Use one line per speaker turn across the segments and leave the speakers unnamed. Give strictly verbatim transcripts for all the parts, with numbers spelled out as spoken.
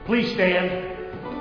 Please stand.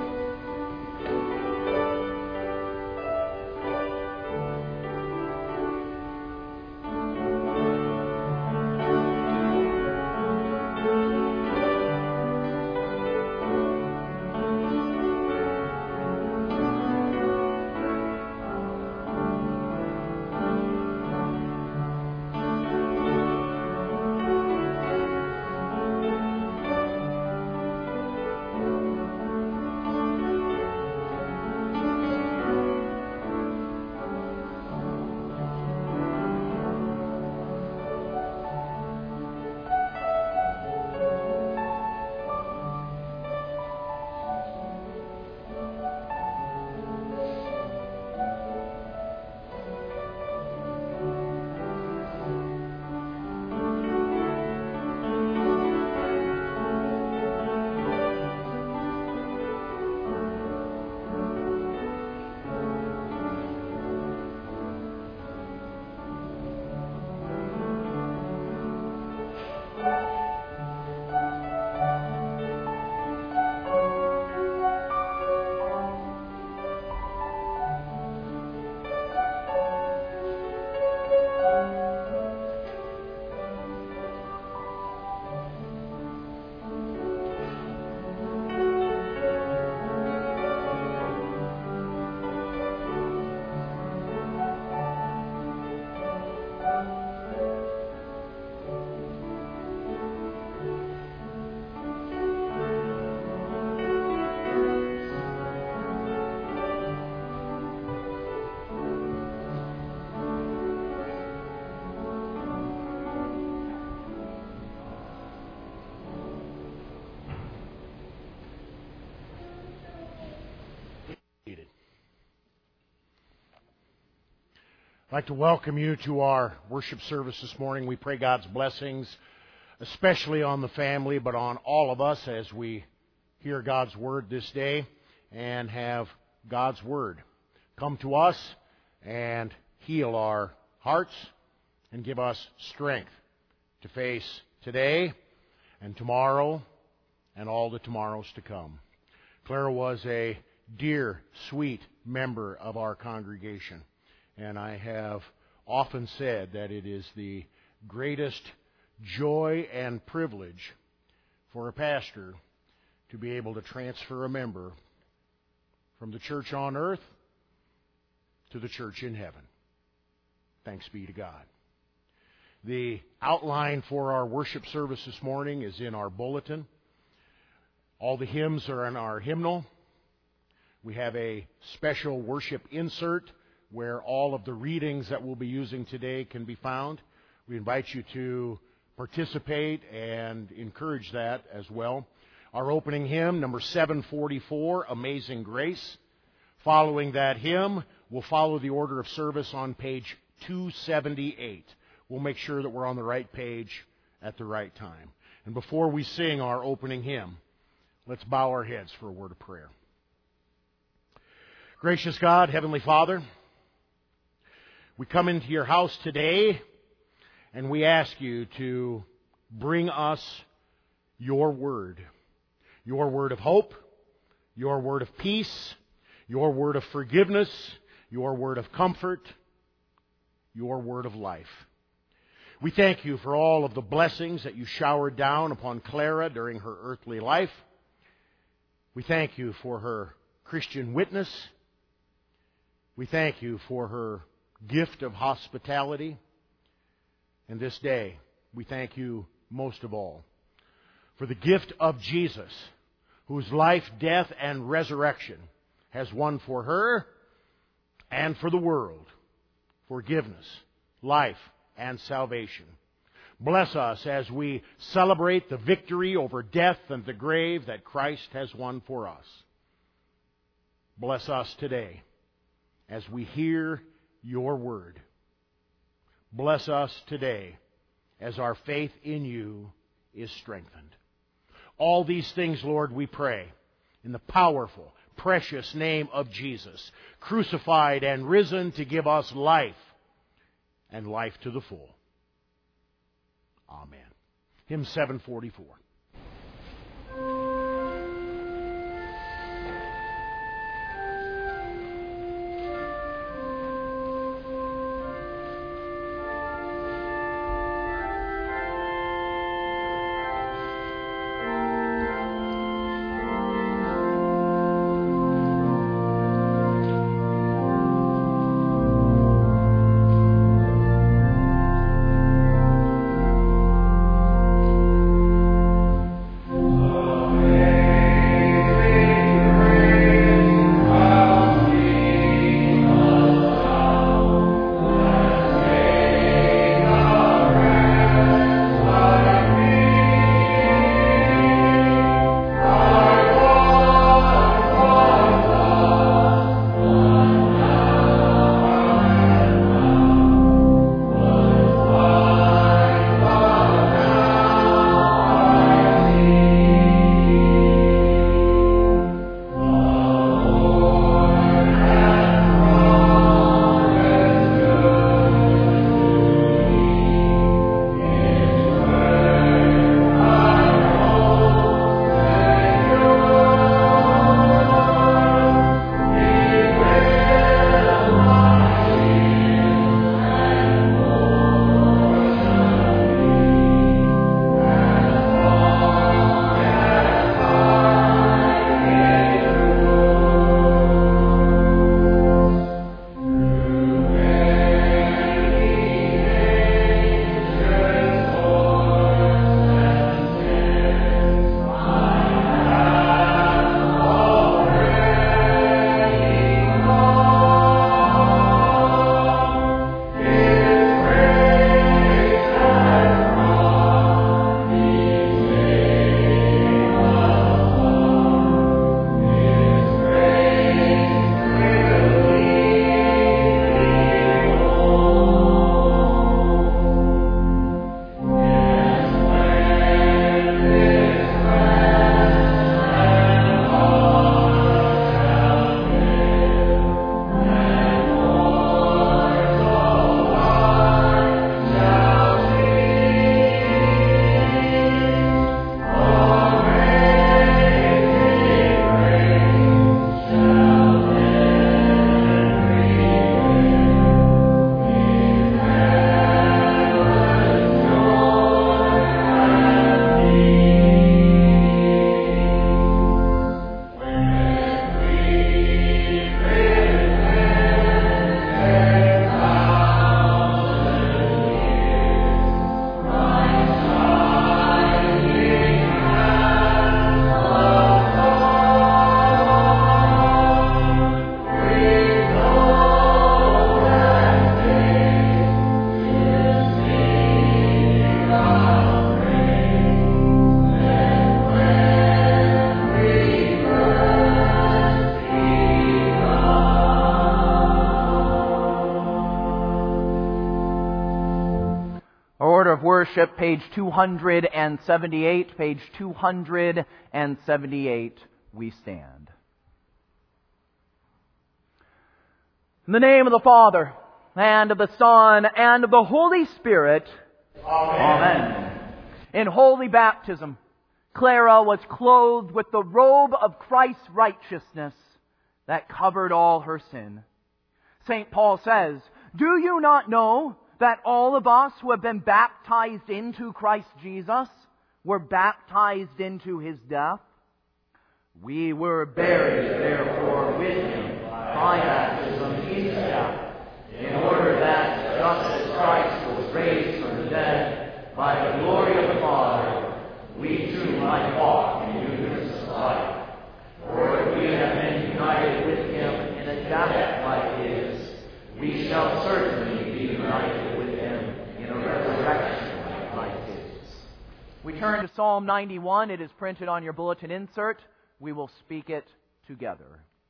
I'd like to welcome you to our worship service this morning. We pray God's blessings, especially on the family, but on all of us as we hear God's Word this day and have God's Word come to us and heal our hearts and give us strength to face today and tomorrow and all the tomorrows to come. Clara was a dear, sweet member of our congregation. And I have often said that it is the greatest joy and privilege for a pastor to be able to transfer a member from the church on earth to the church in heaven. Thanks be to God. The outline for our worship service this morning is in our bulletin. All the hymns are in our hymnal. We have a special worship insert where all of the readings that we'll be using today can be found. We invite you to participate and encourage that as well. Our opening hymn, number seven forty-four, Amazing Grace. Following that hymn, we'll follow the order of service on page two seventy-eight. We'll make sure that we're on the right page at the right time. And before we sing our opening hymn, let's bow our heads for a word of prayer. Gracious God, Heavenly Father, we come into your house today and we ask you to bring us your word. Your word of hope, your word of peace, your word of forgiveness, your word of comfort, your word of life. We thank you for all of the blessings that you showered down upon Clara during her earthly life. We thank you for her Christian witness. We thank you for her gift of hospitality. And this day, we thank you most of all for the gift of Jesus, whose life, death, and resurrection has won for her and for the world forgiveness, life, and salvation. Bless us as we celebrate the victory over death and the grave that Christ has won for us. Bless us today as we hear your word. Bless us today as our faith in you is strengthened. All these things, Lord, we pray in the powerful, precious name of Jesus, crucified and risen to give us life and life to the full. Amen. Hymn seven forty-four.
Worship, page two hundred seventy-eight. Page two hundred seventy-eight, we stand. In the name of the Father, and of the Son, and of the Holy Spirit.
Amen.
Amen. In holy baptism, Clara was clothed with the robe of Christ's righteousness that covered all her sin. Saint Paul says, "Do you not know that all of us who have been baptized into Christ Jesus were baptized into His death? We were buried, therefore, with Him by baptism into death, in order that, just as Christ was raised from the dead by the glory of the Father, we too might walk in newness of life. For if we have been united with Him in a death like His, we shall certainly be united with Him in a resurrection like His." We turn to Psalm ninety-one. It is printed on your bulletin insert. We will speak it together.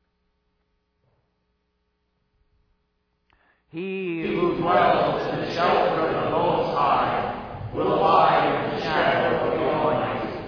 He who dwells in the shelter of the Most High will abide in the shadow of the Almighty.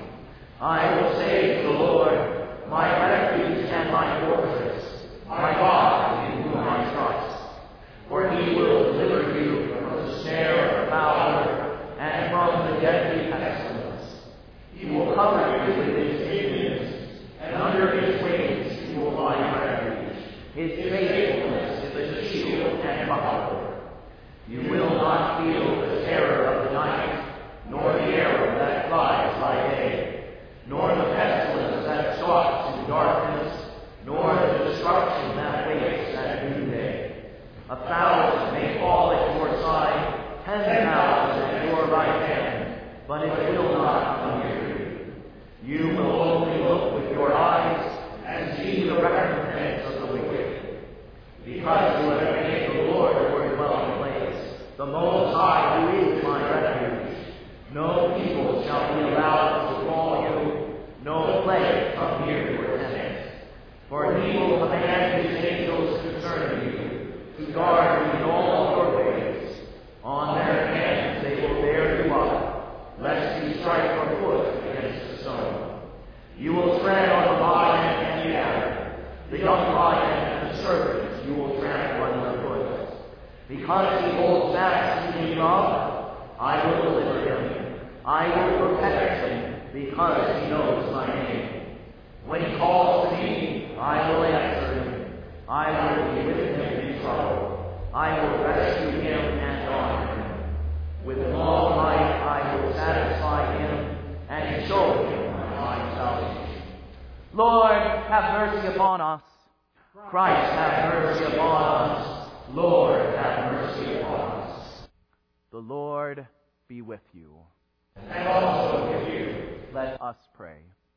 I will say to the Lord, my refuge and my fortress, my God in whom I trust. For He will deliver you from the snare of the fowler and from the deadly pestilence. He will cover you with His pinions, and under His wings you will find refuge. His faithfulness is a shield and buckler. You will not feel the terror of the night, nor the arrow that flies by day, nor the pestilence that stalks in darkness, nor the destruction that waits at noonday. A thousand may fall at your side, ten thousand at your right hand, but it will not come near you. You will only look with your eyes and see the recompense of the wicked. Because you have made the Lord your dwelling place, the Most High, who is my refuge, no evil shall be allowed to befall you, no plague come near your tent. For He will command His angels concerning you, to guard you in all your ways. On their hands they will bear you up, lest you strike your foot against a stone. You will tread on the lion and the adder, the young lion and the serpent you will trample underfoot. Because He holds fast to me love, I will deliver Him. I will protect Him, because He knows my name. When He calls to me, I will answer Him. I will be with Him in trouble. I will rescue Him and honor Him. With long life I will satisfy Him and show Him my salvation. Lord, have mercy upon us. Christ, have mercy upon us. Lord, have mercy upon us. The Lord be with you.
And also with you.
Let us pray.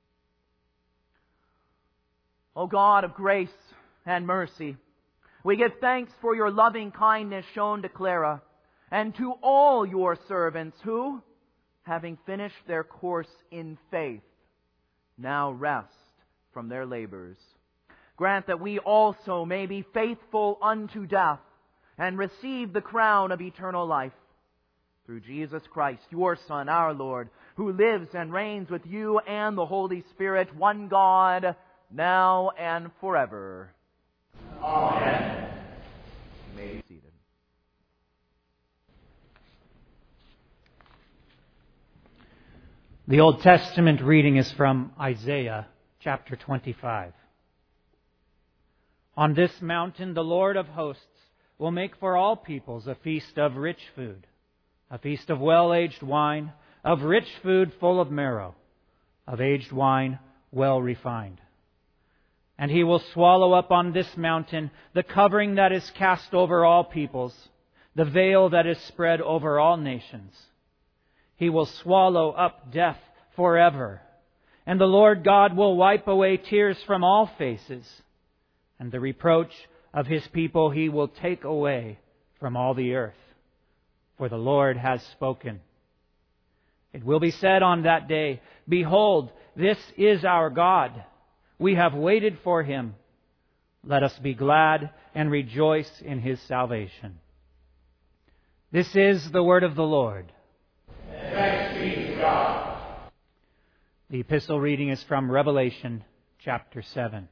O God of grace and mercy, we give thanks for your loving kindness shown to Clara and to all your servants who, having finished their course in faith, now rest from their labors. Grant that we also may be faithful unto death and receive the crown of eternal life. Through Jesus Christ, your Son, our Lord, who lives and reigns with you and the Holy Spirit, one God, now and forever.
Amen.
You may be seated.
The Old Testament reading is from Isaiah chapter twenty-five. On this mountain the Lord of hosts will make for all peoples a feast of rich food, a feast of well-aged wine, of rich food full of marrow, of aged wine well refined. And He will swallow up on this mountain the covering that is cast over all peoples, the veil that is spread over all nations. He will swallow up death forever, and the Lord God will wipe away tears from all faces, and the reproach of His people He will take away from all the earth. For the Lord has spoken. It will be said on that day, Behold, this is our God. We have waited for Him. Let us be glad and rejoice in His salvation. This is the word of the Lord. The epistle reading is from Revelation chapter seven.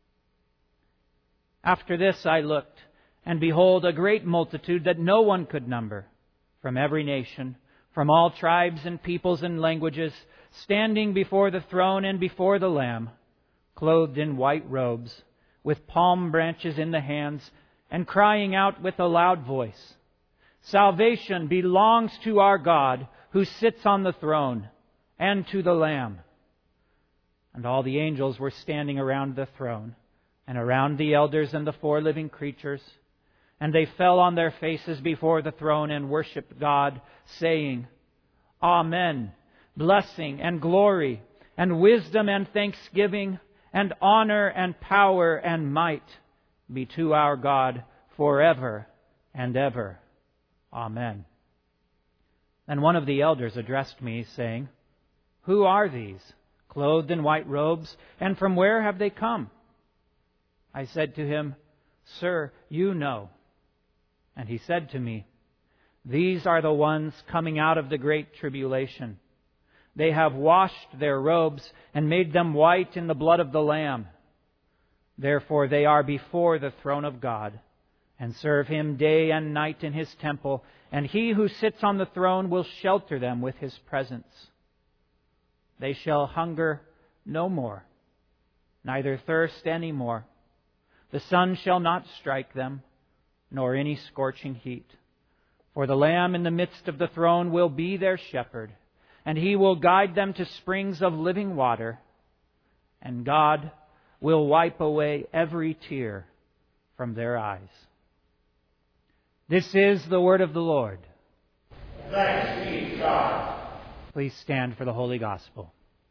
After this I looked, and behold, a great multitude that no one could number, from every nation, from all tribes and peoples and languages, standing before the throne and before the Lamb, clothed in white robes, with palm branches in the hands, and crying out with a loud voice, "Salvation belongs to our God, who sits on the throne, and to the Lamb." And all the angels were standing around the throne, and around the elders and the four living creatures, and they fell on their faces before the throne and worshipped God, saying, "Amen. Blessing and glory and wisdom and thanksgiving and honor and power and might be to our God forever and ever. Amen." Then one of the elders addressed me, saying, "Who are these, clothed in white robes, and from where have they come?" I said to him, "Sir, you know." And he said to me, "These are the ones coming out of the great tribulation. They have washed their robes and made them white in the blood of the Lamb. Therefore they are before the throne of God, and serve Him day and night in His temple, and He who sits on the throne will shelter them with His presence. They shall hunger no more, neither thirst any more. The sun shall not strike them, nor any scorching heat. For the Lamb in the midst of the throne will be their shepherd, and He will guide them to springs of living water, and God will wipe away every tear from their eyes." This is the word of the Lord.
Thanks be to God.
Please stand for the Holy Gospel.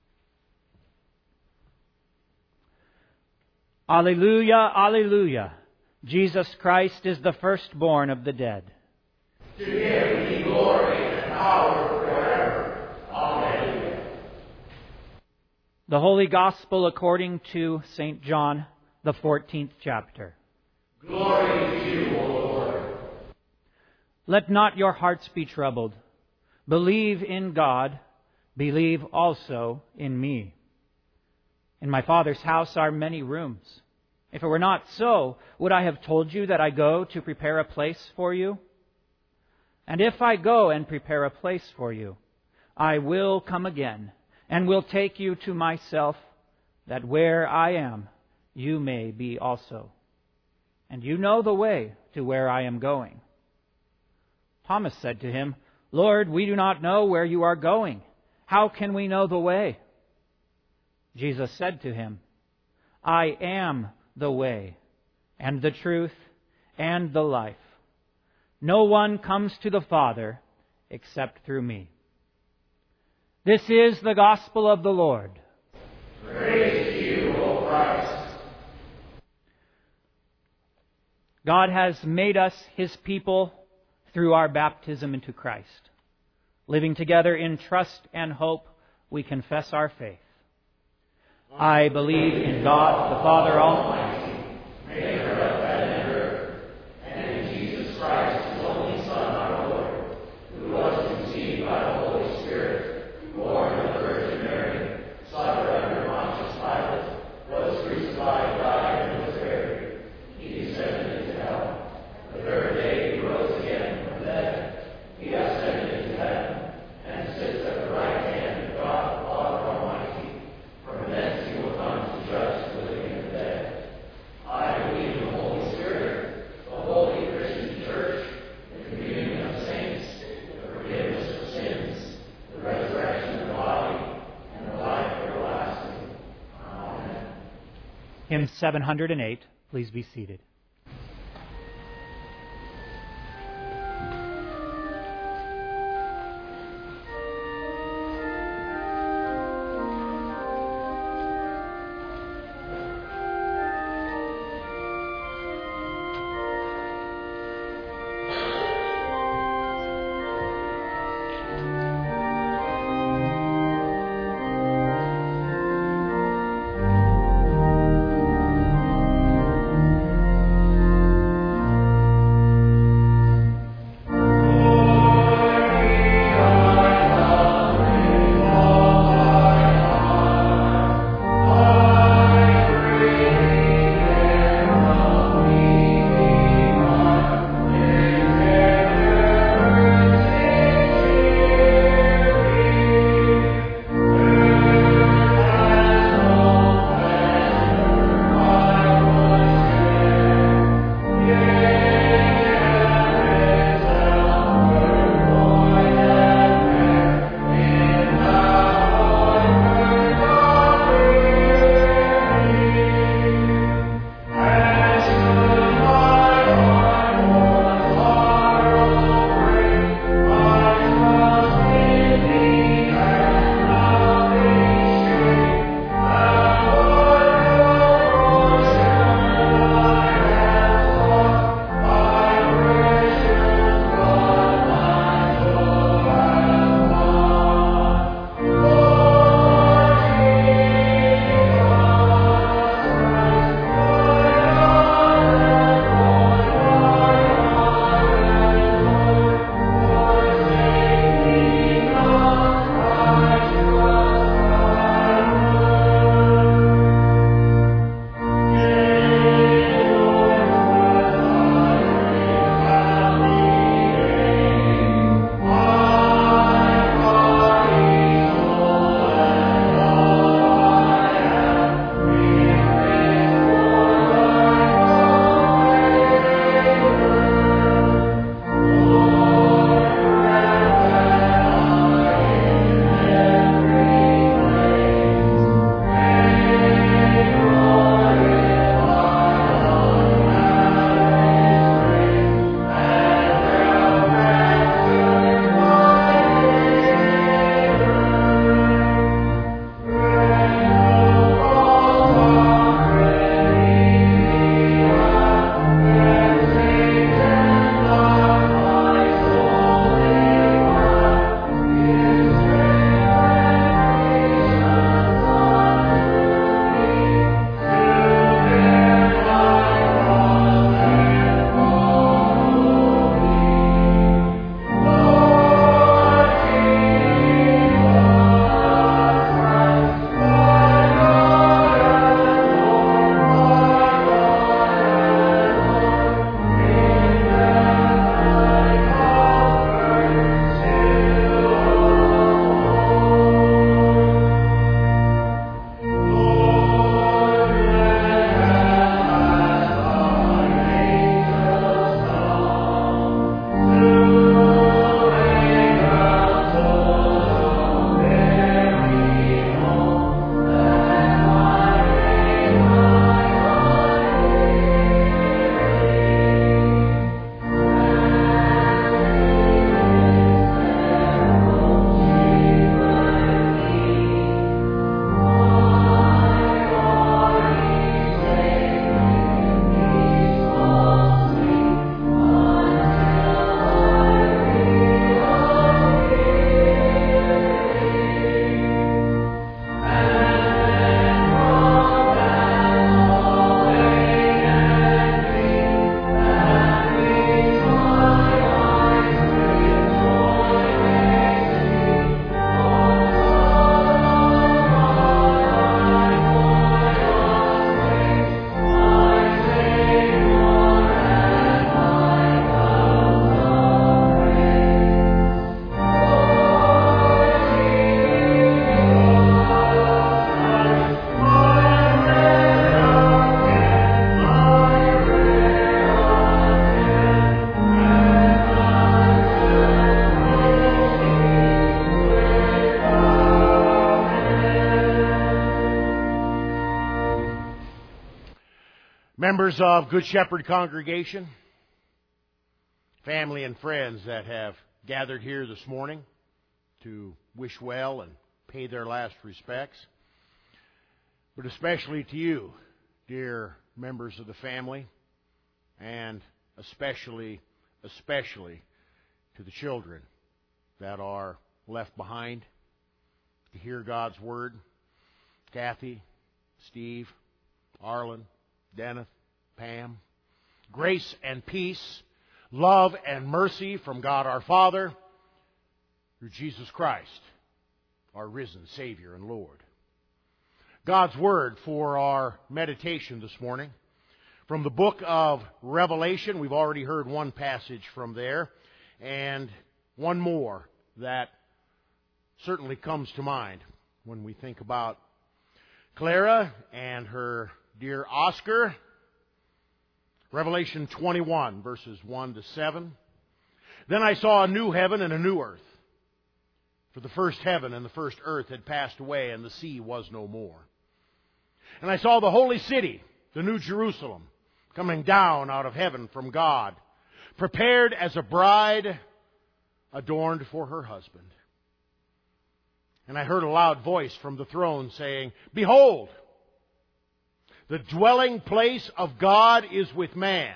Alleluia, alleluia. Jesus Christ is the firstborn of the dead.
To Him be glory and power forever. Amen.
The Holy Gospel according to Saint John, the fourteenth chapter.
Glory to you, O Lord.
Let not your hearts be troubled. Believe in God. Believe also in me. In my Father's house are many rooms. If it were not so, would I have told you that I go to prepare a place for you? And if I go and prepare a place for you, I will come again and will take you to myself, that where I am, you may be also. And you know the way to where I am going." Thomas said to Him, "Lord, we do not know where you are going. How can we know the way?" Jesus said to him, "I am the way, and the truth, and the life. No one comes to the Father except through me." This is the gospel of the Lord.
Praise to you, O Christ.
God has made us His people through our baptism into Christ. Living together in trust and hope, we confess our faith. I believe in God, the Father Almighty,
maker of heaven and earth, and in Jesus Christ, His only Son, our Lord, who was conceived by the Holy Spirit, born of the Virgin Mary, suffered under Pontius Pilate, was crucified, died, and was buried. He descended into hell. The third day He rose again from the dead. He ascended into heaven, and sits at the right hand of God, the Father Almighty. From thence He will come to judge the living and the dead. I believe in the Holy Spirit, the holy Christian Church, the communion of saints, the forgiveness of sins, the resurrection of the body, and the life everlasting. Amen.
Hymn seven hundred eight. Please be seated.
Members of Good Shepherd congregation, family and friends that have gathered here this morning to wish well and pay their last respects, but especially to you, dear members of the family, and especially, especially to the children that are left behind to hear God's Word. Kathy, Steve, Arlen, Dennis, Pam. Grace and peace, love and mercy from God our Father through Jesus Christ, our risen Savior and Lord. God's Word for our meditation this morning from the book of Revelation. We've already heard one passage from there, and one more that certainly comes to mind when we think about Clara and her dear Oscar. Revelation twenty-one, verses one to seven. Then I saw a new heaven and a new earth. For the first heaven and the first earth had passed away, and the sea was no more. And I saw the holy city, the new Jerusalem, coming down out of heaven from God, prepared as a bride adorned for her husband. And I heard a loud voice from the throne saying, Behold, the dwelling place of God is with man.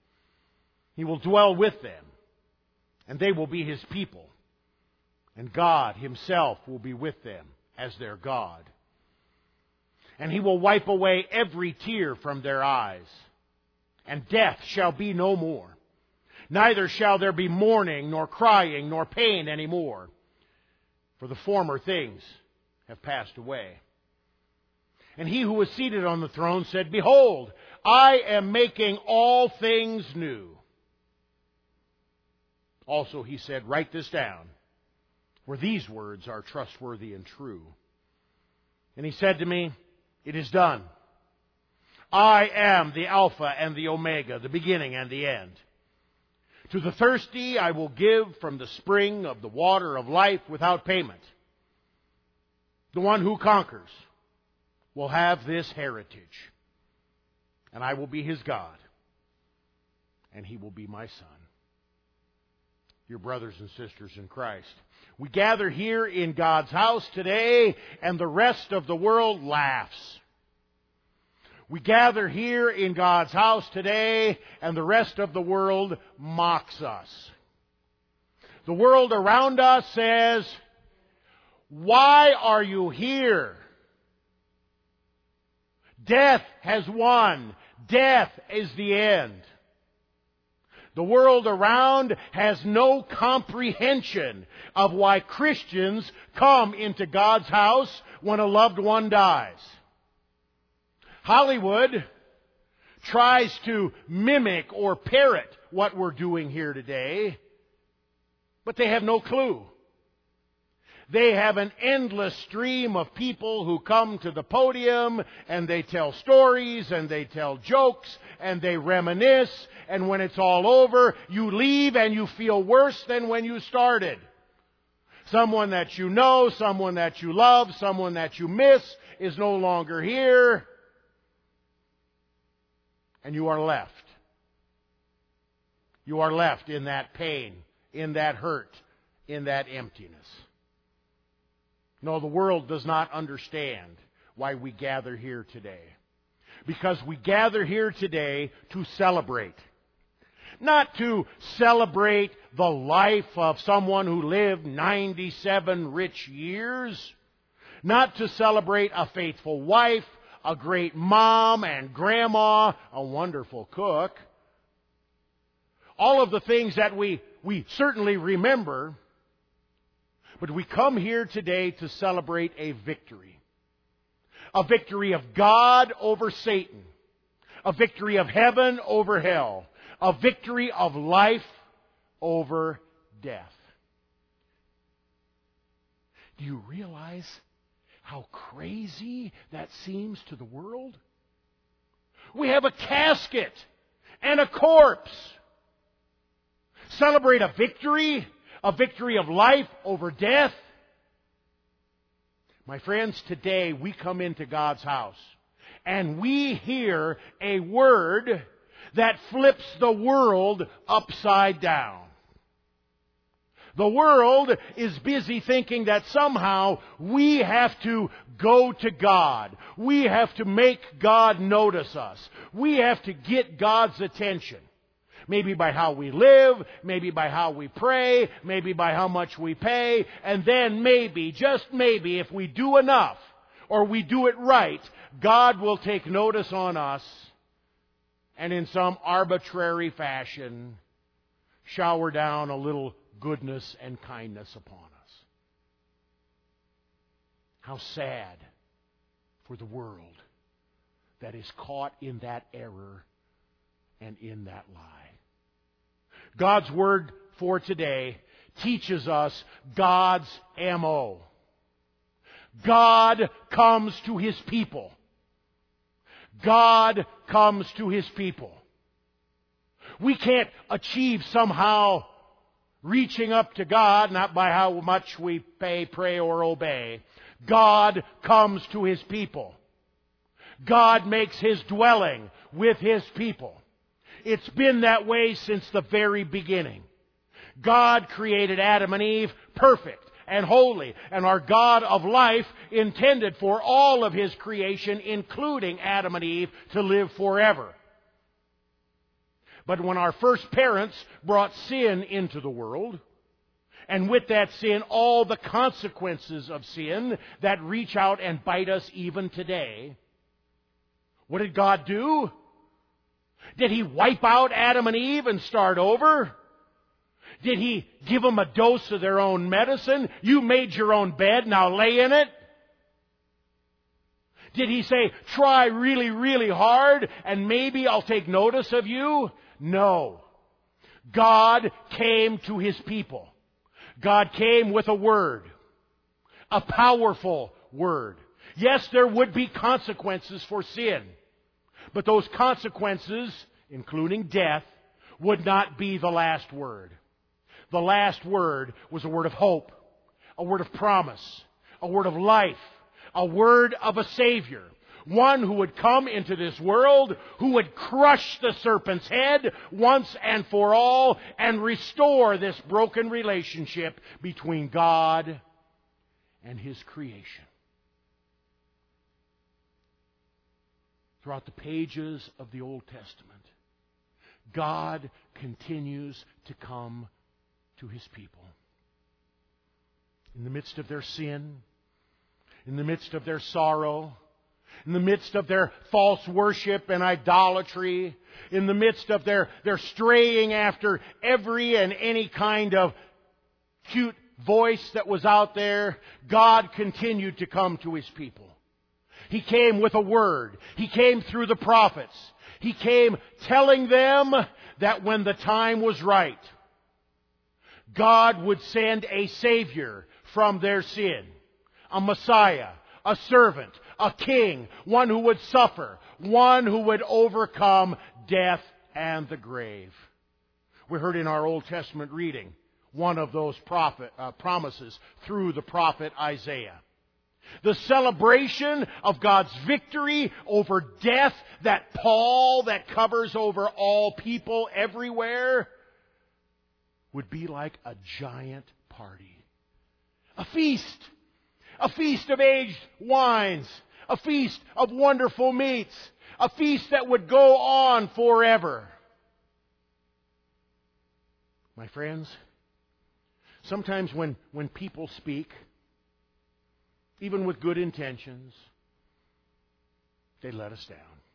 He will dwell with them, and they will be His people. And God Himself will be with them as their God. And He will wipe away every tear from their eyes. And death shall be no more. Neither shall there be mourning, nor crying, nor pain any more. For the former things have passed away. And He who was seated on the throne said, Behold, I am making all things new. Also He said, Write this down, for these words are trustworthy and true. And He said to me, It is done. I am the Alpha and the Omega, the beginning and the end. To the thirsty I will give from the spring of the water of life without payment. The one who conquers will have this heritage, and I will be his God, and he will be my son. Your brothers and sisters in Christ, we gather here in God's house today, and the rest of the world laughs. We gather here in God's house today, and the rest of the world mocks us. The world around us says, Why are you here? Death has won. Death is the end. The world around has no comprehension of why Christians come into God's house when a loved one dies. Hollywood tries to mimic or parrot what we're doing here today, but they have no clue. They have an endless stream of people who come to the podium and they tell stories and they tell jokes and they reminisce, and when it's all over, you leave and you feel worse than when you started. Someone that you know, someone that you love, someone that you miss is no longer here. And you are left. You are left in that pain, in that hurt, in that emptiness. No, the world does not understand why we gather here today. Because we gather here today to celebrate. Not to celebrate the life of someone who lived ninety-seven rich years. Not to celebrate a faithful wife, a great mom and grandma, a wonderful cook. All of the things that we, we certainly remember. But we come here today to celebrate a victory. A victory of God over Satan. A victory of heaven over hell. A victory of life over death. Do you realize how crazy that seems to the world? We have a casket and a corpse. Celebrate a victory, a victory of life over death. My friends, today we come into God's house and we hear a word that flips the world upside down. The world is busy thinking that somehow we have to go to God. We have to make God notice us. We have to get God's attention. Maybe by how we live, maybe by how we pray, maybe by how much we pay, and then maybe, just maybe, if we do enough or we do it right, God will take notice on us and in some arbitrary fashion shower down a little goodness and kindness upon us. How sad for the world that is caught in that error and in that lie. God's Word for today teaches us God's M O. God comes to His people. God comes to His people. We can't achieve somehow reaching up to God, not by how much we pay, pray, or obey. God comes to His people. God makes His dwelling with His people. It's been that way since the very beginning. God created Adam and Eve perfect and holy, and our God of life intended for all of His creation, including Adam and Eve, to live forever. But when our first parents brought sin into the world, and with that sin all the consequences of sin that reach out and bite us even today, what did God do? Did He wipe out Adam and Eve and start over? Did He give them a dose of their own medicine? You made your own bed, now lay in it? Did He say, try really, really hard and maybe I'll take notice of you? No. God came to His people. God came with a word. A powerful word. Yes, there would be consequences for sin. But those consequences, including death, would not be the last word. The last word was a word of hope, a word of promise, a word of life, a word of a Savior. One who would come into this world, who would crush the serpent's head once and for all and restore this broken relationship between God and His creation. Throughout the pages of the Old Testament, God continues to come to His people. In the midst of their sin, in the midst of their sorrow, in the midst of their false worship and idolatry, in the midst of their, their straying after every and any kind of cute voice that was out there, God continued to come to His people. He came with a word. He came through the prophets. He came telling them that when the time was right, God would send a Savior from their sin, a Messiah, a servant, a king, one who would suffer, one who would overcome death and the grave. We heard in our Old Testament reading one of those prophet, uh, promises through the prophet Isaiah. The celebration of God's victory over death, that pall that covers over all people everywhere, would be like a giant party. A feast. A feast of aged wines. A feast of wonderful meats. A feast that would go on forever. My friends, sometimes when, when people speak, even with good intentions, they let us down.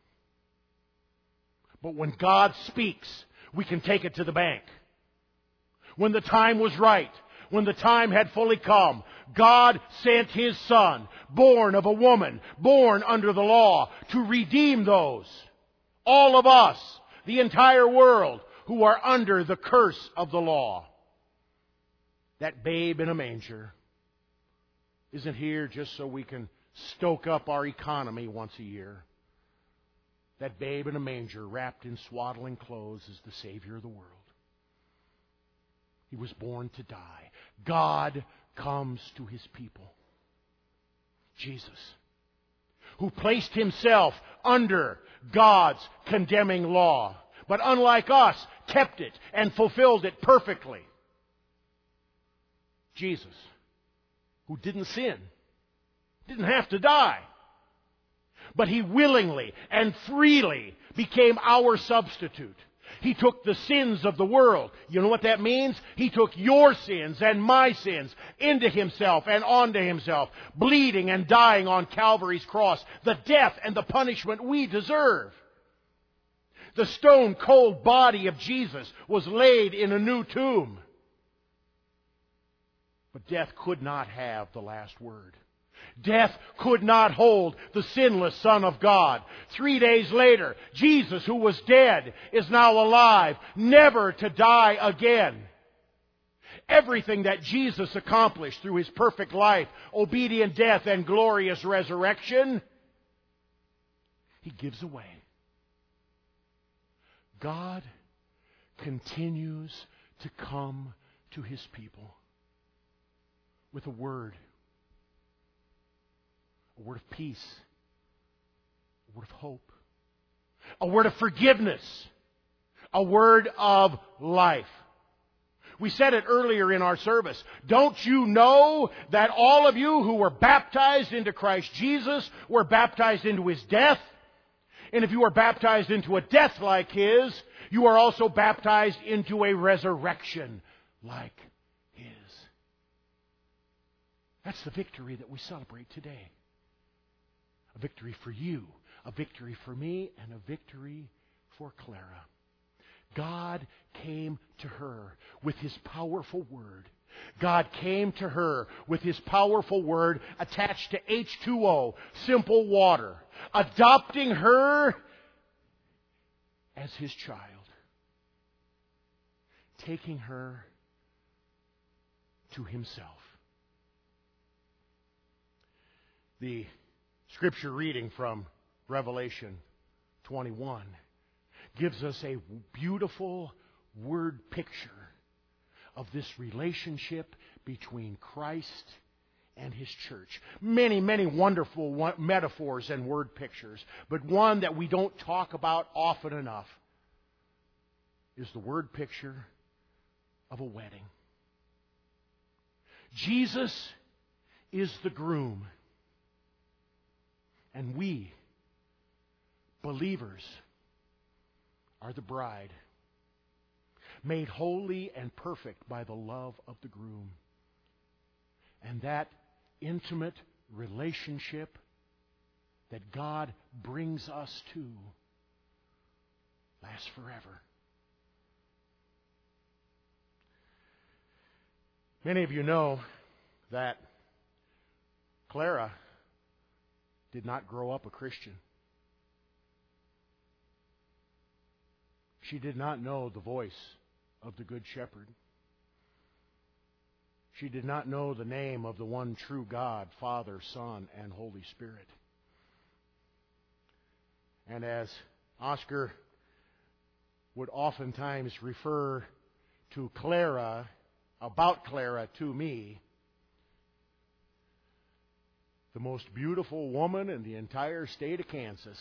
But when God speaks, we can take it to the bank. When the time was right, when the time had fully come, God sent His Son, born of a woman, born under the law, to redeem those, all of us, the entire world, who are under the curse of the law. That babe in a manger isn't here just so we can stoke up our economy once a year. That babe in a manger, wrapped in swaddling clothes, is the Savior of the world. He was born to die. God comes to His people. Jesus, who placed himself under God's condemning law, but unlike us, kept it and fulfilled it perfectly. Jesus, who didn't sin, didn't have to die, but He willingly and freely became our substitute. He took the sins of the world. You know what that means? He took your sins and my sins into Himself and onto Himself, bleeding and dying on Calvary's cross, the death and the punishment we deserve. The stone-cold body of Jesus was laid in a new tomb. But death could not have the last word. Death could not hold the sinless Son of God. Three days later, Jesus, who was dead, is now alive, never to die again. Everything that Jesus accomplished through His perfect life, obedient death, and glorious resurrection, He gives away. God continues to come to His people with a word. A word of peace. A word of hope. A word of forgiveness. A word of life. We said it earlier in our service. Don't you know that all of you who were baptized into Christ Jesus were baptized into His death? And if you are baptized into a death like His, you are also baptized into a resurrection like His. That's the victory that we celebrate today. A victory for you, a victory for me, and a victory for Clara. God came to her with His powerful word. God came to her with His powerful word attached to H two O, simple water, adopting her as His child, taking her to Himself. The Scripture reading from Revelation twenty-one gives us a beautiful word picture of this relationship between Christ and His church. Many, many wonderful metaphors and word pictures, but one that we don't talk about often enough is the word picture of a wedding. Jesus is the groom. And we, believers, are the bride, made holy and perfect by the love of the groom. And that intimate relationship that God brings us to lasts forever. Many of you know that Clara did not grow up a Christian. She did not know the voice of the Good Shepherd. She did not know the name of the one true God, Father, Son, and Holy Spirit. And as Oscar would oftentimes refer to Clara, about Clara to me, the most beautiful woman in the entire state of Kansas,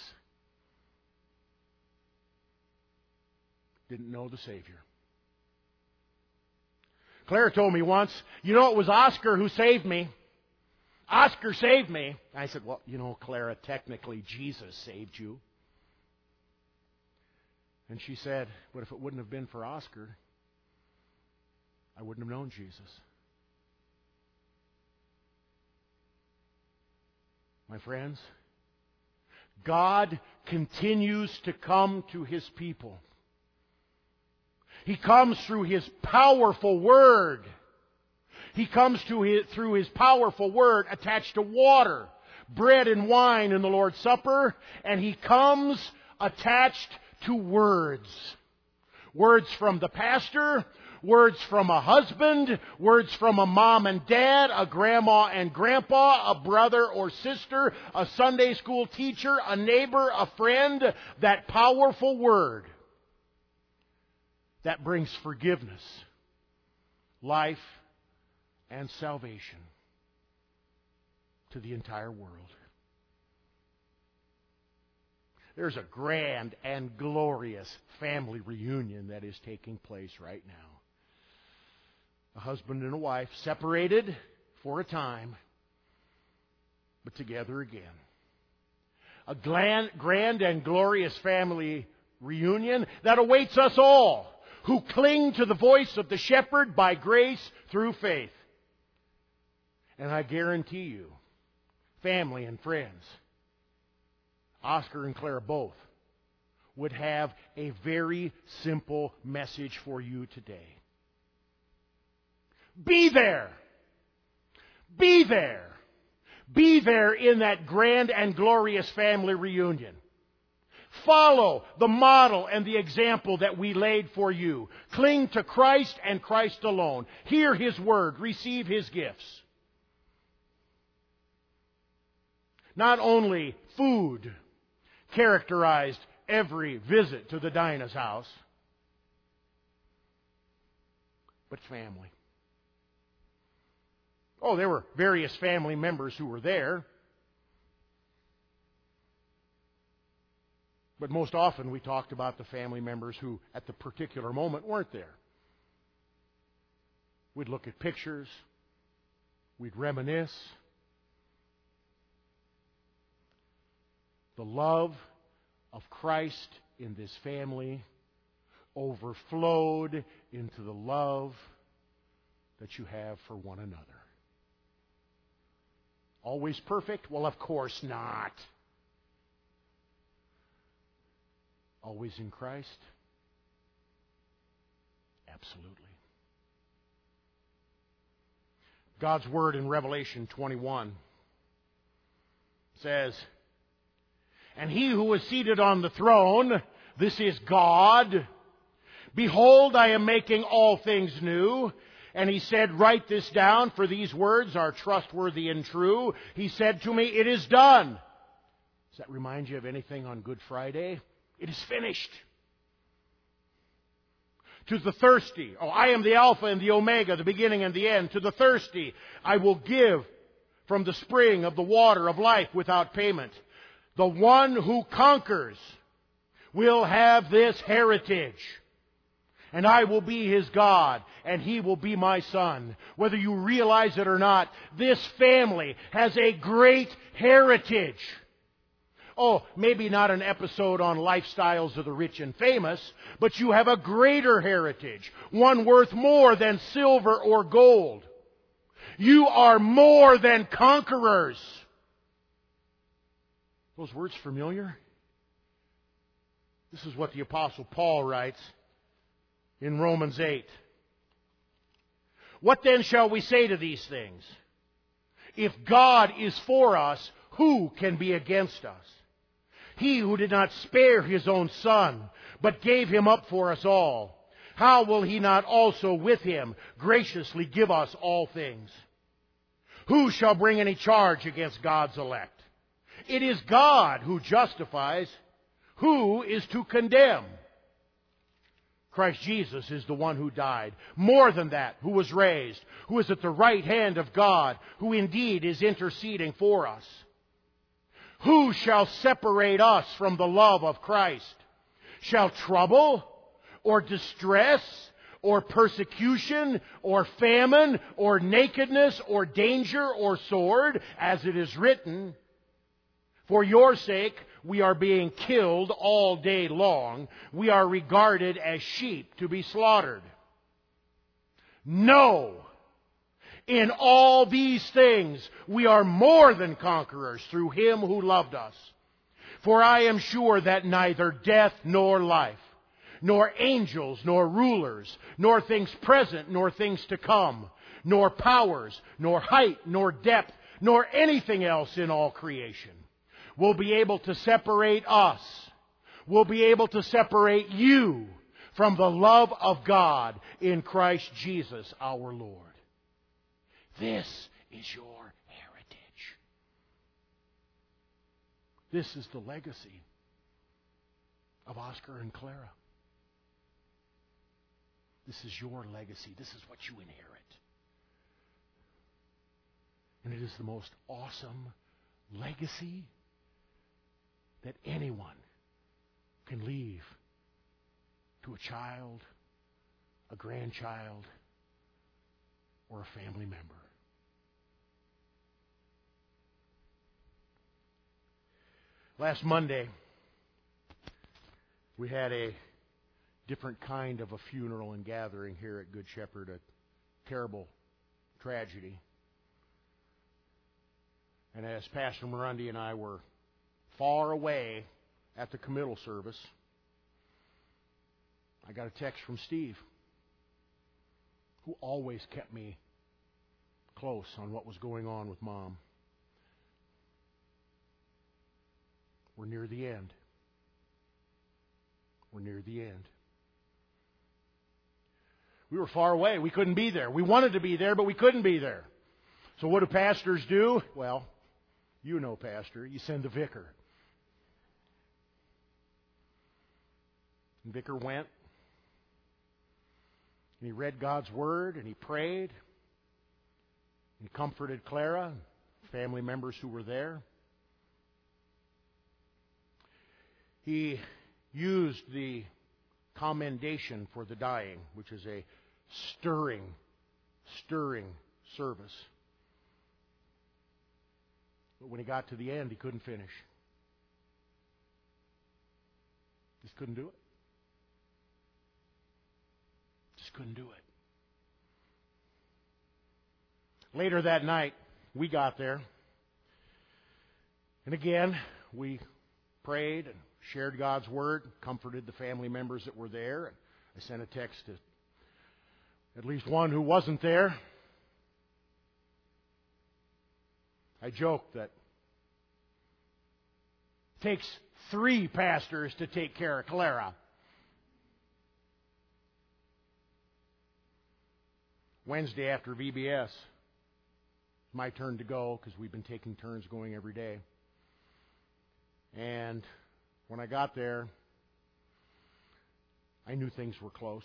didn't know the Savior. Clara told me once, you know, it was Oscar who saved me. Oscar saved me. I said, well, you know, Clara, technically Jesus saved you. And she said, but if it wouldn't have been for Oscar, I wouldn't have known Jesus. My friends, God continues to come to His people. He comes through His powerful Word. He comes to his, through His powerful Word attached to water, bread and wine in the Lord's Supper, and He comes attached to words. Words from the pastor, words from a husband, words from a mom and dad, a grandma and grandpa, a brother or sister, a Sunday school teacher, a neighbor, a friend. That powerful Word that brings forgiveness, life, and salvation to the entire world. There's a grand and glorious family reunion that is taking place right now. A husband and a wife separated for a time, but together again. A grand, grand and glorious family reunion that awaits us all who cling to the voice of the shepherd by grace through faith. And I guarantee you, family and friends, Oscar and Clara both would have a very simple message for you today. Be there. Be there. Be there in that grand and glorious family reunion. Follow the model and the example that we laid for you. Cling to Christ and Christ alone. Hear His word. Receive His gifts. Not only food characterized every visit to the Dinah's house, but family. Oh, there were various family members who were there. But most often we talked about the family members who at the particular moment weren't there. We'd look at pictures. We'd reminisce. The love of Christ in this family overflowed into the love that you have for one another. Always perfect? Well, of course not. Always in Christ? Absolutely. God's Word in Revelation twenty-one says, "And he who was seated on the throne, this is God, behold, I am making all things new." And he said, "Write this down, for these words are trustworthy and true." He said to me, "It is done." Does that remind you of anything on Good Friday? It is finished. To the thirsty, oh, I am the Alpha and the Omega, the beginning and the end. To the thirsty, I will give from the spring of the water of life without payment. The one who conquers will have this heritage. And I will be his God, and he will be my son. Whether you realize it or not, this family has a great heritage. Oh, maybe not an episode on lifestyles of the rich and famous, but you have a greater heritage, one worth more than silver or gold. You are more than conquerors. Those words familiar? This is what the Apostle Paul writes in Romans eight. "What then shall we say to these things? If God is for us, who can be against us? He who did not spare His own Son, but gave Him up for us all, how will He not also with Him graciously give us all things? Who shall bring any charge against God's elect? It is God who justifies. Who is to condemn? Christ Jesus is the one who died. More than that, who was raised, who is at the right hand of God, who indeed is interceding for us. Who shall separate us from the love of Christ? Shall trouble, or distress, or persecution, or famine, or nakedness, or danger, or sword, as it is written, for your sake we are being killed all day long. We are regarded as sheep to be slaughtered. No! In all these things we are more than conquerors through Him who loved us. For I am sure that neither death nor life, nor angels nor rulers, nor things present nor things to come, nor powers, nor height, nor depth, nor anything else in all creation will be able to separate us, will be able to separate you from the love of God in Christ Jesus our Lord. This is your heritage. This is the legacy of Oscar and Clara. This is your legacy. This is what you inherit. And it is the most awesome legacy that anyone can leave to a child, a grandchild, or a family member. Last Monday, we had a different kind of a funeral and gathering here at Good Shepherd, a terrible tragedy. And as Pastor Murundi and I were far away at the committal service, I got a text from Steve, who always kept me close on what was going on with Mom. We're near the end. We're near the end. We were far away. We couldn't be there. We wanted to be there, but we couldn't be there. So what do pastors do? Well, you know, Pastor, you send the vicar. And vicar went, and he read God's Word, and he prayed, and comforted Clara, and family members who were there. He used the commendation for the dying, which is a stirring, stirring service. But when he got to the end, he couldn't finish. Just couldn't do it. Just couldn't do it. Later that night, we got there. And again, we prayed and shared God's Word, comforted the family members that were there. And I sent a text to at least one who wasn't there. I joked that it takes three pastors to take care of Clara. Wednesday after V B S, it's my turn to go because we've been taking turns going every day. And when I got there, I knew things were close.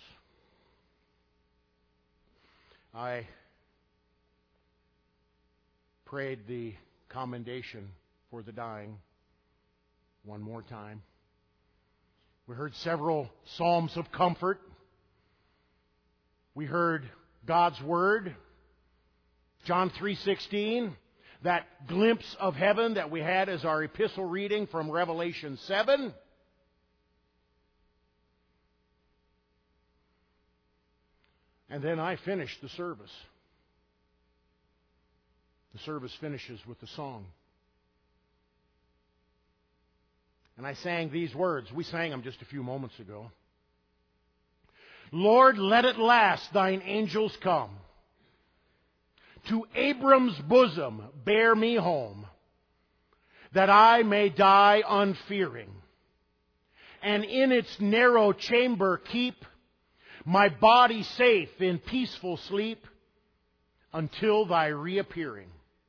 I prayed the commendation for the dying one more time. We heard several psalms of comfort. We heard God's Word, John three sixteen, that glimpse of heaven that we had as our epistle reading from Revelation seven. And then I finished the service. The service finishes with the song. And I sang these words. We sang them just a few moments ago. Lord, let at last thine angels come. To Abram's bosom bear me home, that I may die unfearing, and in its narrow chamber keep my body safe in peaceful sleep until thy reappearing.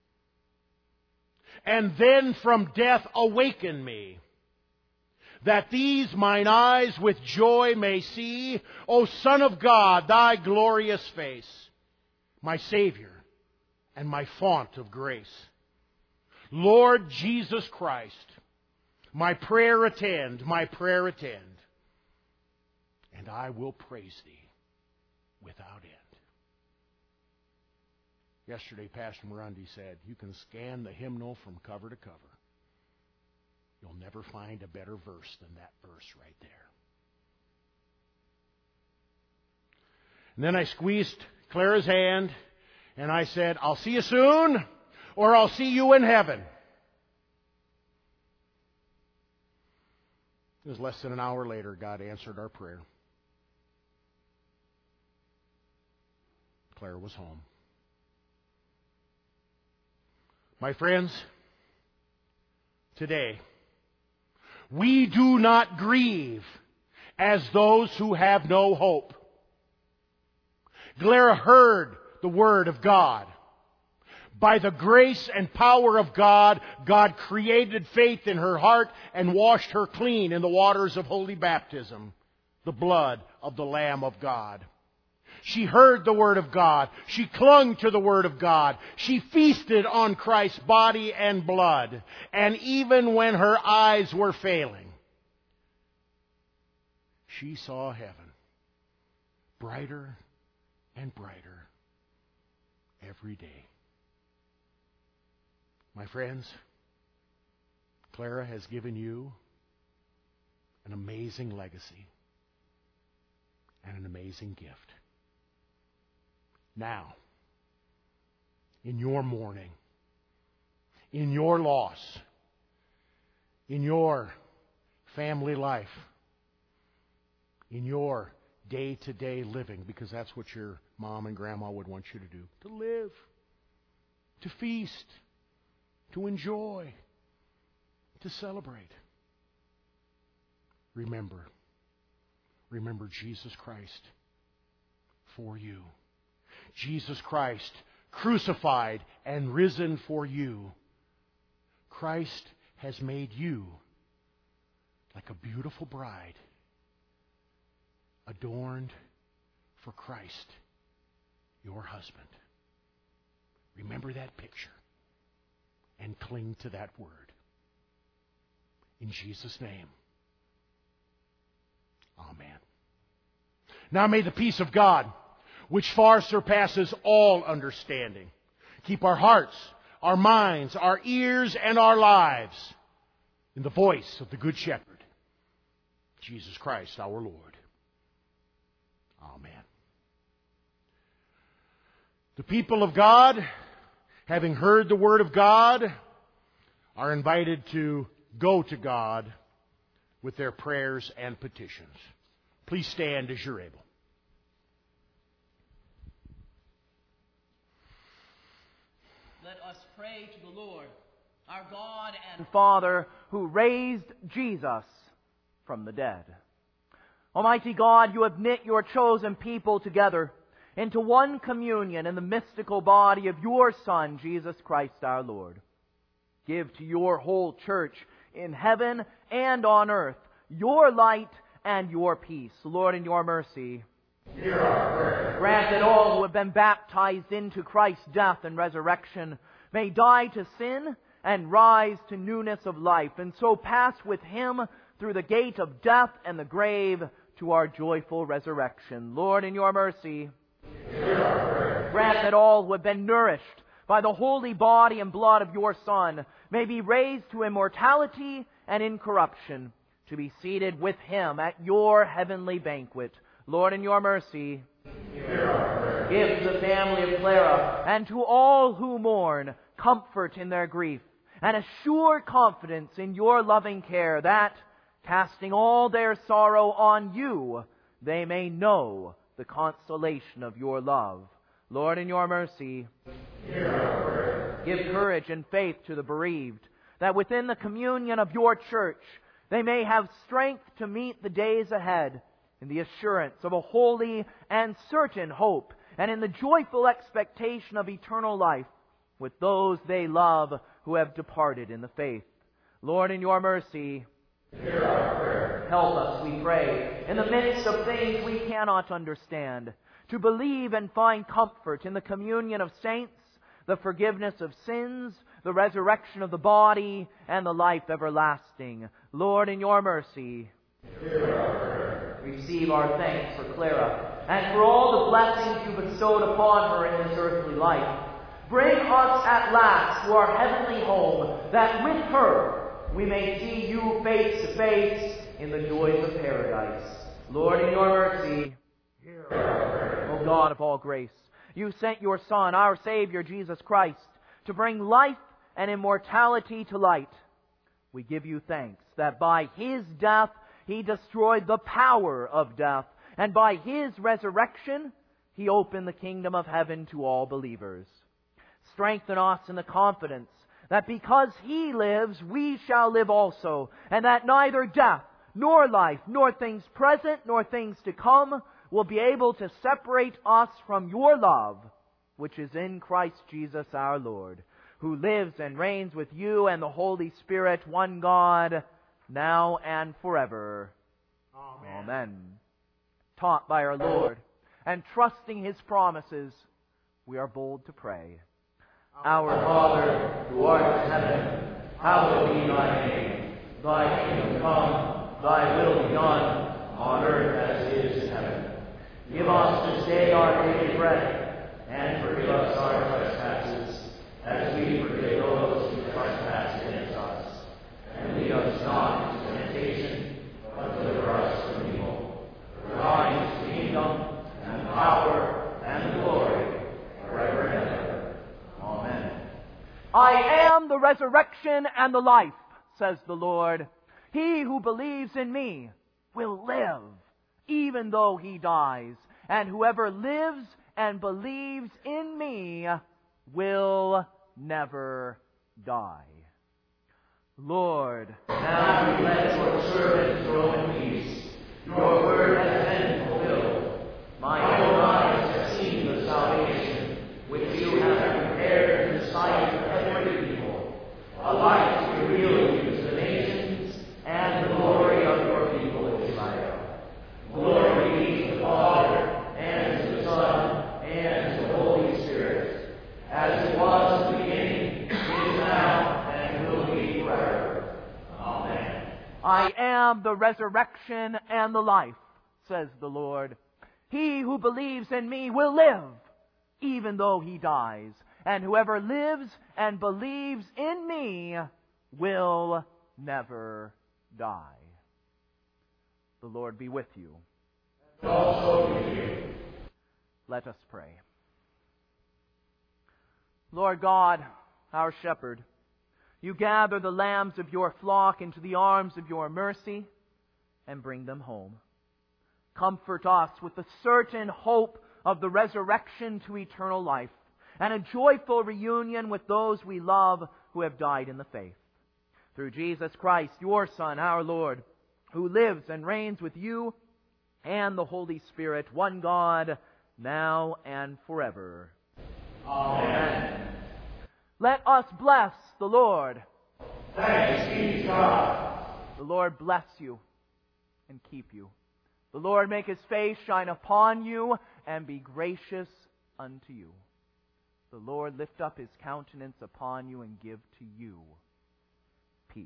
And then from death awaken me, that these mine eyes with joy may see, O Son of God, thy glorious face, my Savior and my font of grace. Lord Jesus Christ, my prayer attend, my prayer attend, and I will praise Thee without end. Yesterday, Pastor Murundi said, you can scan the hymnal from cover to cover. You'll never find a better verse than that verse right there. And then I squeezed Clara's hand, and I said, I'll see you soon, or I'll see you in heaven. It was less than an hour later, God answered our prayer. Clara was home. My friends, today, we do not grieve as those who have no hope. Clara heard the Word of God. By the grace and power of God, God created faith in her heart and washed her clean in the waters of holy baptism, the blood of the Lamb of God. She heard the Word of God. She clung to the Word of God. She feasted on Christ's body and blood. And even when her eyes were failing, she saw heaven brighter and brighter every day. My friends, Clara has given you an amazing legacy and an amazing gift. Now, in your mourning, in your loss, in your family life, in your day-to-day living, because that's what your mom and grandma would want you to do, to live, to feast, to enjoy, to celebrate. Remember, remember Jesus Christ for you. Jesus Christ crucified and risen for you. Christ has made you like a beautiful bride, adorned for Christ, your husband. Remember that picture and cling to that word. In Jesus' name, amen. Now may the peace of God, which far surpasses all understanding, keep our hearts, our minds, our ears, and our lives in the voice of the Good Shepherd, Jesus Christ our Lord. Amen. The people of God, having heard the Word of God, are invited to go to God with their prayers and petitions. Please stand as you're able.
Let us pray to the Lord, our God and Father, who raised Jesus from the dead. Almighty God, you have knit your chosen people together into one communion in the mystical body of your Son, Jesus Christ our Lord. Give to your whole church in heaven and on earth your light and your peace. Lord, in your mercy,
hear our prayer.
Grant that all who have been baptized into Christ's death and resurrection may die to sin and rise to newness of life, and so pass with Him through the gate of death and the grave to our joyful resurrection. Lord, in your mercy,
hear our prayer.
Grant that all who have been nourished by the holy body and blood of your Son may be raised to immortality and incorruption, to be seated with Him at your heavenly banquet. Lord, in your mercy,
hear our prayer.
Give to the family of Clara and to all who mourn comfort in their grief and a sure confidence in your loving care, that, casting all their sorrow on you, they may know the consolation of your love. Lord, in your mercy,
hear our prayer.
Give courage and faith to the bereaved, that within the communion of your church they may have strength to meet the days ahead in the assurance of a holy and certain hope, and in the joyful expectation of eternal life with those they love who have departed in the faith. Lord, in your mercy,
hear our prayer.
Help us, we pray, in the midst of things we cannot understand, to believe and find comfort in the communion of saints, the forgiveness of sins, the resurrection of the body, and the life everlasting. Lord, in your mercy,
hear our prayer.
Receive our thanks for Clara, and for all the blessings you bestowed upon her in this earthly life. Bring us at last to our heavenly home, that with her we may see you face to face in the joys of paradise. Lord, in your mercy,
hear our prayer.
O God of all grace, you sent your Son, our Savior, Jesus Christ, to bring life and immortality to light. We give you thanks that by His death He destroyed the power of death, and by His resurrection He opened the kingdom of heaven to all believers. Strengthen us in the confidence that because He lives, we shall live also, and that neither death, nor life, nor things present, nor things to come will be able to separate us from your love, which is in Christ Jesus our Lord, who lives and reigns with you and the Holy Spirit, one God, now and forever.
Amen.
Amen. Taught by our Lord and trusting His promises, we are bold to pray. Our
Father, who art in heaven, hallowed be thy name. Thy kingdom come, thy will be done,
on earth as it is in heaven. Give us this day our daily bread, and forgive us our trespasses, as we forgive those who trespass against us. And lead us not into temptation, but deliver us from evil. For thine is the kingdom, and the power, and the glory, forever and ever. Amen.
I am the resurrection and the life, says the Lord. He who believes in me will live, even though he dies. And whoever lives and believes in me will never die. Lord,
now you let your servant go in peace. Your word has been fulfilled. My own eyes have seen the salvation which you have prepared in the sight of every people, a light to reveal you to the nations and the glory of your people Israel. Glory be to the Father, and to the Son, and to the Holy Spirit, as it was in the beginning, is now, and will be forever. Amen.
I am the resurrection and the life, says the Lord. He who believes in me will live, even though he dies. And whoever lives and believes in me will never die. The Lord be with you.
And also with you.
Let us pray. Lord God, our shepherd, you gather the lambs of your flock into the arms of your mercy and bring them home. Comfort us with the certain hope of the resurrection to eternal life and a joyful reunion with those we love who have died in the faith. Through Jesus Christ, your Son, our Lord, who lives and reigns with you and the Holy Spirit, one God, now and forever.
Amen.
Let us bless the Lord.
Thanks be to God.
The Lord bless you and keep you. The Lord make his face shine upon you and be gracious unto you. The Lord lift up his countenance upon you and give to you peace.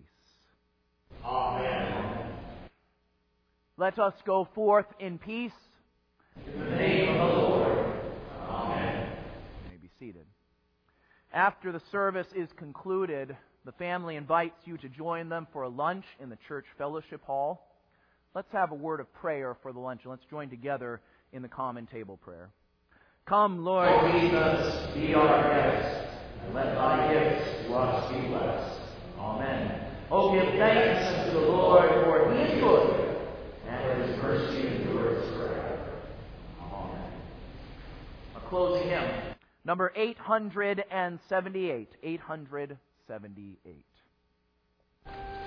Amen.
Let us go forth in peace.
In the name of the Lord. Amen.
You may be seated. After the service is concluded, the family invites you to join them for a lunch in the church fellowship hall. Let's have a word of prayer for the lunch, and let's join together in the common table prayer. Come, Lord
O Jesus, be our guest, and let thy gifts to us be blessed. Amen. Oh, give thanks unto the Lord, for he is good, and his mercy endures forever. Amen. A closing hymn.
Number eight hundred seventy-eight. eight hundred seventy-eight.